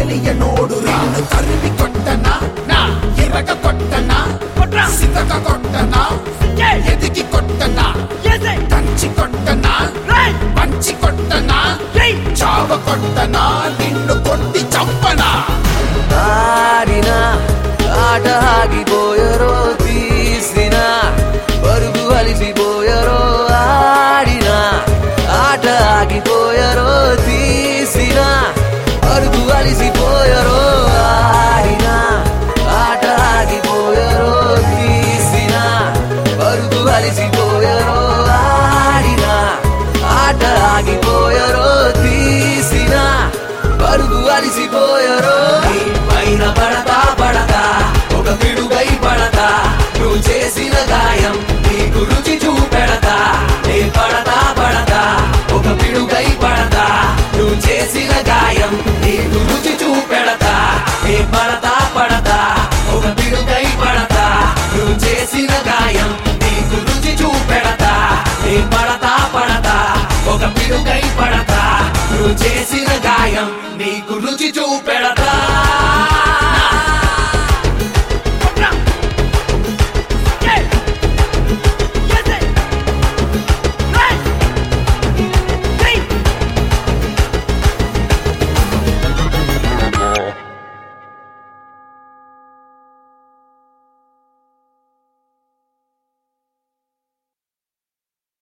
తెలియనోడురా తరిమి కొట్టనా నా ఇరగ కొట్టనా సితక కొట్టనా ఎదిగి కొట్టనా దంచి కొట్టనా పంచి కొట్టనా చావ కొట్టనా నిన్ను కొట్టి చంపనా ఆడినా ఆట ఆగిపోయరో తీసిన పరుగు అలిసిపోయరో ఆడినా ఆట ఆగిపోయరో తీసిన పరుగు అలిసిపోయరో ఆడినా ఆట ఆగిపోయరో తీసిన పరుగు అలిసిపోయరో ఆడినా ఆట ఆగిపోయరో తీసిన పరుగు అలిసిపోయరో పైన పడతా పడతా ఒక పిడుగై పడతా నువ్వు చేసిన గాయం నీకు రుచి చూపెడతా నే పడతా